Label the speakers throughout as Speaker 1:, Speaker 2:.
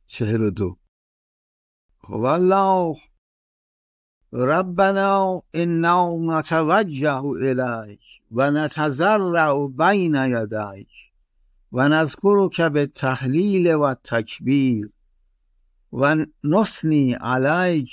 Speaker 1: 42. والله ربنا إنا نتوجه إليك ونتضرع بين يديك ونذكرك بالتهليل والتكبير ونثني عليك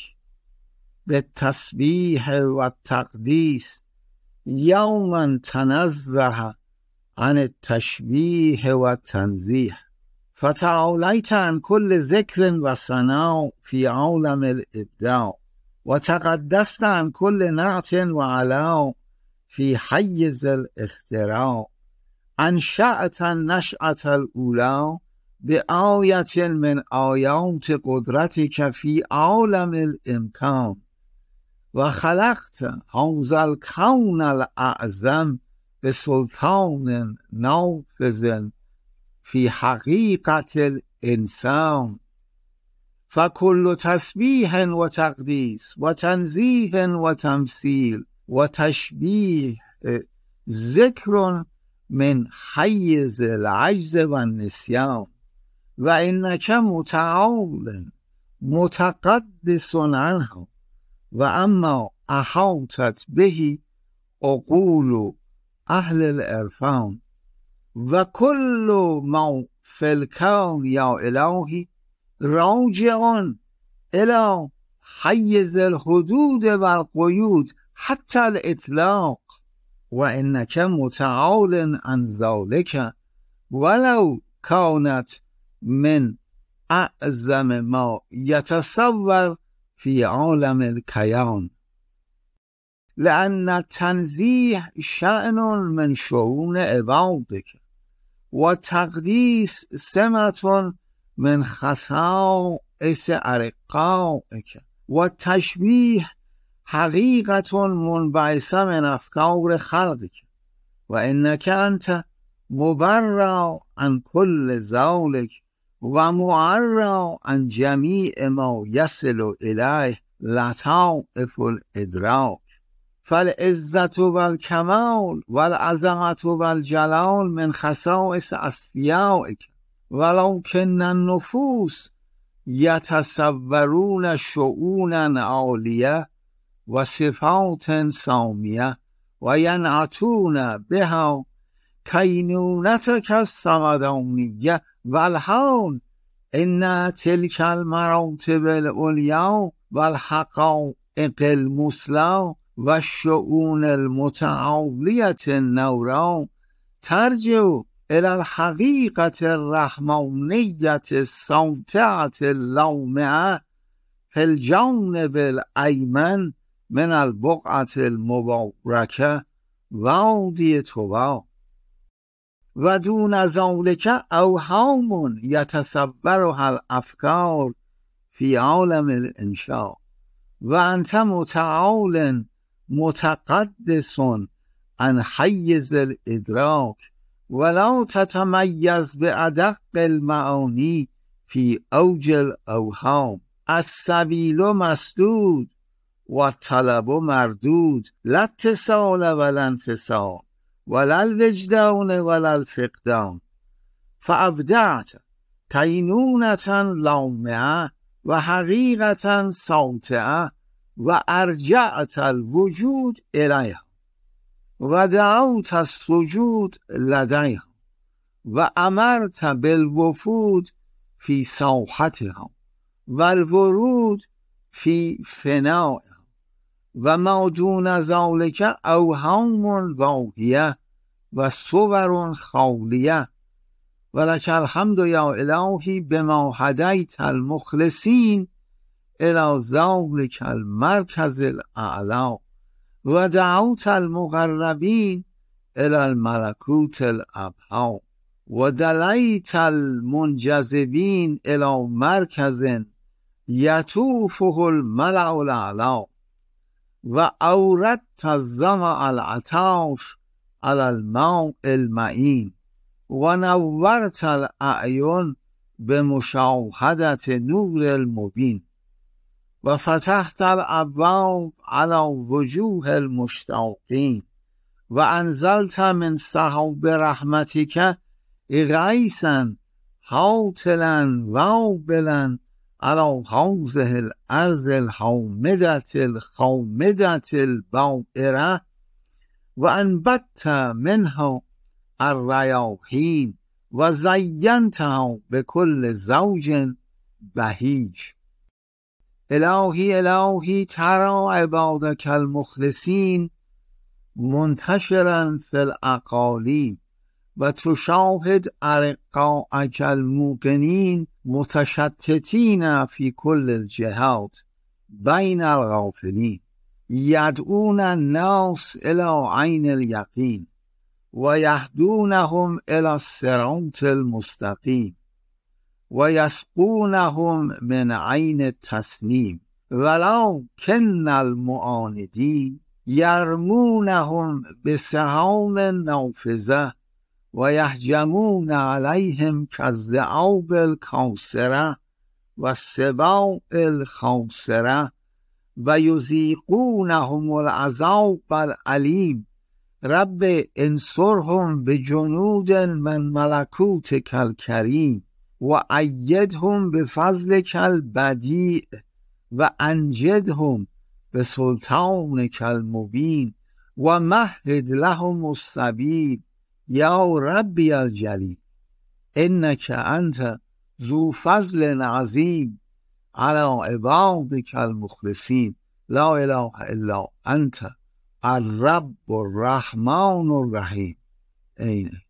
Speaker 1: بالتسبيح والتقديس يوما تنزه عن التشبيه والتنزيه، فتعاليت عن كل ذكر وثناء في عالم الإبداع، وتقدست عن كل نعت وعلاء في حيز الاختراع. أنشأت النشأة الأولى بآية من آيات قدرتك في عالم الإمكان، وخلقت هذا الكون الأعظم بسلطان نافذ في حقيقة الإنسان. فكل تسبيح وتقديس وتنزيه وتمثيل وتشبيه ذكر من حيز العجز والنسيان، وإنك متعال متقدس عنه، وأما أحاطت به عقول أهل العرفان. وكل ما في الكون يا إلهي راجع إلى حيز الحدود والقيود حتى الإطلاق، وإنك متعال عن ذلك ولو كانت من أعظم ما يتصور في عالم الكيان، لأن التنزيه شأن من شؤون عبادك، والتقديس سمة من خصائص أرقائك، والتشبيه حقيقة منبعثة من أفكار خلقك، وإنك أنت مبرأ عن كل ذلك ومعرى عن جميع ما يصل إليه لطائف الإدراك. فالعزة والكمال والعظمة والجلال من خصائص أصفيائك، ولكن النفوس يتصورون شؤونا عالية وصفات سامية وينعتون بها كينونتك الصمدانية، والحال إن تلك المراتب العليا والحقائق المثلى والشؤون المتعالية النورى ترجع إلى الحقيقة الرحمانية الساطعة اللامعة في الجانب الأيمن من البقعة المباركة وادي طوى. ودون ذلك أوهام يتصورها الأفكار في عالم الإنشاء، وأنت متعال متقدس عن حيز الإدراك، ولا تتميز بأدق المعاني في أوج الأوهام. السبيل مسدود والطلب مردود، لا اتصال ولا انفصال ولا الوجدان ولا الفقدان. فأبدعت كينونة لامعة وحقيقة ساطعة، وأرجعت الوجود إليها، ودعوت السجود لديها، وأمرت بالوفود في ساحتها والورود في فنائها. وما دون ذلك أوهام واهية وصور خالية. ولك الحمد يا إلهي بما هديت المخلصين إلى ذلك المركز الأعلى، ودعوت المقربين إلى الملكوت الأبهى، ودليت المنجذبين إلى مركز يطوفه الملأ الأعلى، وأوردت الظمأ العطاش على الماء المعين، ونورت الأعين بمشاهدة نور المبين، وفتحت الأبواب على وجوه المشتاقين، وأنزلت من سحاب رحمتك غيثا حاطلا وابلا على حوضه الارض الحامدة الخامدة البائرة وانبت منها الریاحین و زینتها بكل زوج بهیج. الهی ترى عبادك المخلصین منتشرا في الاقالیم و تشاهد ارقاءك الموقنین متشتتین في كل الجهات بين الغافلین يدعون الناس الى عين اليقين ويهدونهم الى الصراط المستقيم ويسقونهم من عين التسنيم ولكن المعاندين يرمونهم بسهام نافذة ويهجمون عليهم كالذئاب الخاسرة والسباع الخاسرة ويذيقونهم العذاب الأليم رب انصرهم بجنود من ملكوتك الكريم وأيدهم بفضلك البديع وأنجدهم بسلطانك المبين ومهد لهم السبيل يا ربي الجليل إنك أنت ذو فضل عظيم على عبادك المخلصين لا إله إلا أنت الرب الرحمن الرحيم.